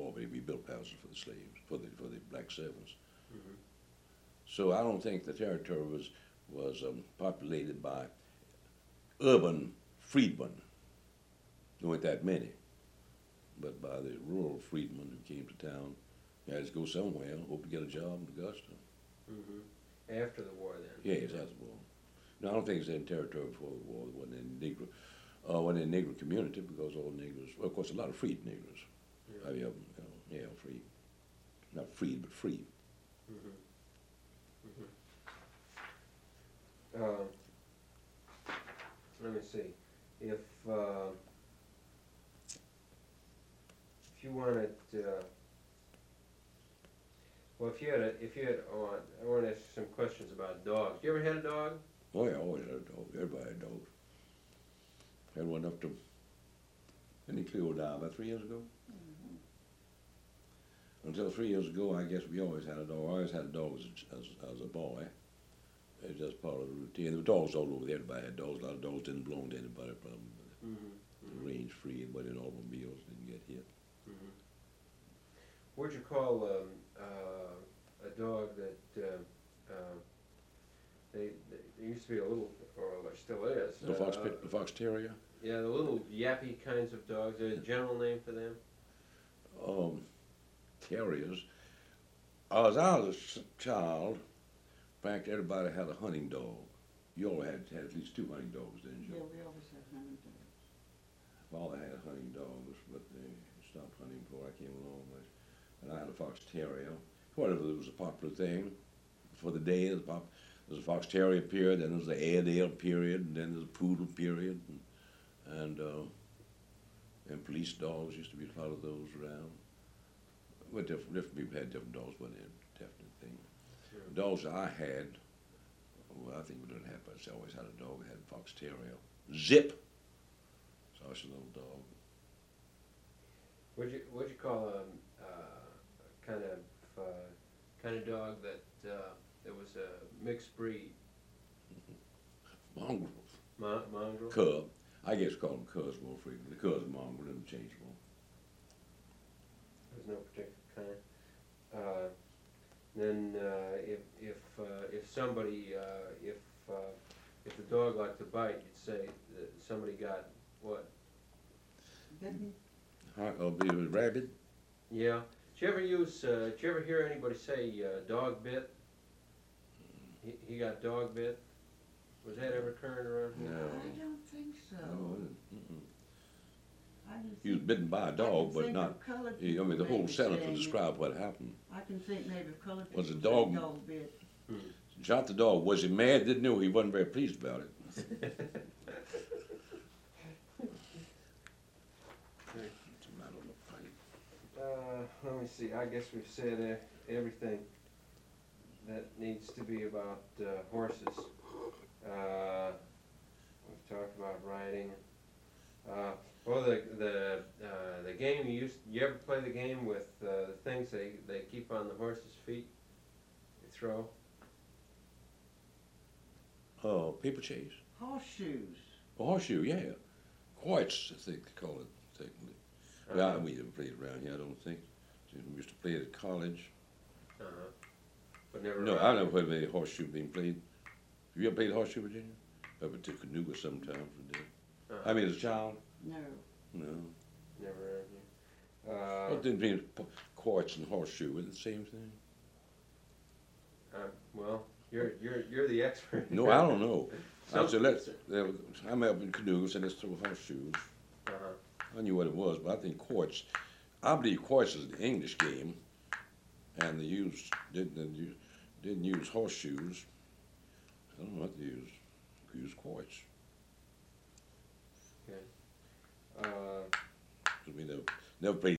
war, but we built houses for the slaves, for the black servants. Mhm. So I don't think the territory was populated by urban freedmen. There weren't that many, but by the rural freedmen who came to town. You had to go somewhere, hope to get a job in Augusta. Mhm. After the war, then. Yes, that's the war. No, I don't think it's in territory before the war. It wasn't in Negro, wasn't in Negro community because all Negroes, well, of course, a lot of freed Negroes. Yeah. I mean, yeah, free, not freed, but free. Mhm. Mhm. Let me see. If you wanted, well, if you had, oh, I want to ask you some questions about dogs. You ever had a dog? Oh yeah, I always had a dog. Everybody had dogs. Had one up to, and he cleared died about 3 years ago. Until 3 years ago, I guess we always had a dog. I always had a dog as a boy. It's just part of the routine. There were dogs all over there. Everybody had dogs. A lot of dogs didn't belong to anybody, probably. Mm-hmm. Range free, but in automobiles didn't get hit. Mm-hmm. What'd you call a dog that they used to be a little, or there still is? The fox terrier. Yeah, the little yappy kinds of dogs. There's a general name for them? Terriers. As I was a child, in fact, everybody had a hunting dog. You all had at least 2 hunting dogs, didn't you? Yeah, we always had hunting dogs. Father had hunting dogs, but they stopped hunting before I came along. And I had a fox terrier. Whatever, it was a popular thing for the day. There's a fox terrier period, then there's the Airedale period, and then there's a poodle period, and police dogs used to be a lot of those around. But different people had different dogs, but they're definite thing. Sure. The dogs I had, well, I think we didn't have, but I always had a dog. I had a fox terrier. Zip. Such a little dog. What'd you call a kind of dog that was a mixed breed? Mongrel. Mongrel? Cub. I guess call them cubs more frequently. The cubs and mongrel interchangeable. There's no particular kind. Then if somebody if the dog liked to bite, you'd say that somebody got what? Bitten? Be rabid. Yeah. Did you ever hear anybody say dog bit? He got dog bit. Was that ever current around here? No. I don't think so. No, I can he was think- bitten by a I dog, can but think not. of colored I mean, people the whole maybe sentence saying will it. describe what happened. I can think maybe of colored Was people the saying dog- dog bit. Shot the dog. Was he mad? Didn't know. He wasn't very pleased about it. It's a matter of a fight. Let me see. I guess we've said everything that needs to be about horses. We've talked about riding. Well, the game you ever play the game with the things they keep on the horse's feet? You throw. Oh, people chase. Horseshoes. A horseshoe, yeah. Quoits, I think they call it technically. Well, we didn't play it around here, I don't think. We used to play it at college. But never. No, I've never played a horseshoe being played. Have you ever played horseshoe, Virginia? Up at Canoga sometime for the day. I mean, as a child? No. No. Never around here. What didn't mean quoits and horseshoe? Was it the same thing? Well, you're the expert. No, I don't know. I Some- said, I'm up in Canoga, and let's throw horseshoes. I knew what it was, but I think quoits. I believe quoits is an English game, and they didn't use horseshoes. I don't know what they used. They used quoits. Okay. I mean, they never played